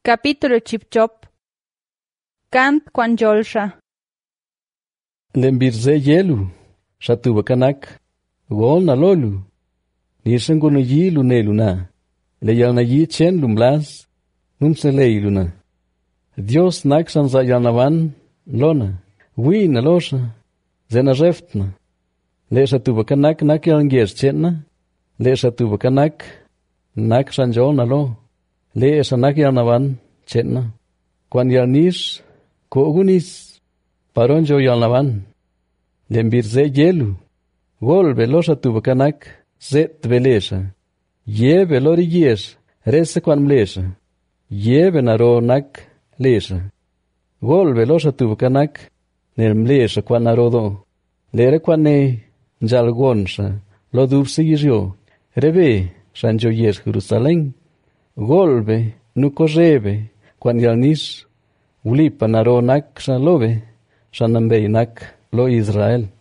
Capítulo chipchop. Kant kwan jolsha. Lembirze yelu, shatuba kanak, gol na lolu, nirsengono yi luneluna, leyal na yi chen lumblas, numselei Dios nak sanza yalnavan, lona, wina losha, zena reftna, le shatuba kanak nak yalngers chenna, le shatuba kanak nak sanjol na lo, le sanak yalnavan chenna, kwan yalnish, kogunis, paronjo yalnavan, lembirze yelu, gol velosha tubakanak, zet velesha, ye velori yesh, rese kwan mlesha, ye venaro nak lesha, gol velosha tubakanak, ner mlesha kwan narodo, lere kwane njalgonsha, lo dubse yizyo, rebe, shanjo yesh Jerusalén, golbe, nukorebe, kwan yalnish, ulipa naro nak shanlobe, shanambei nak lo Israel.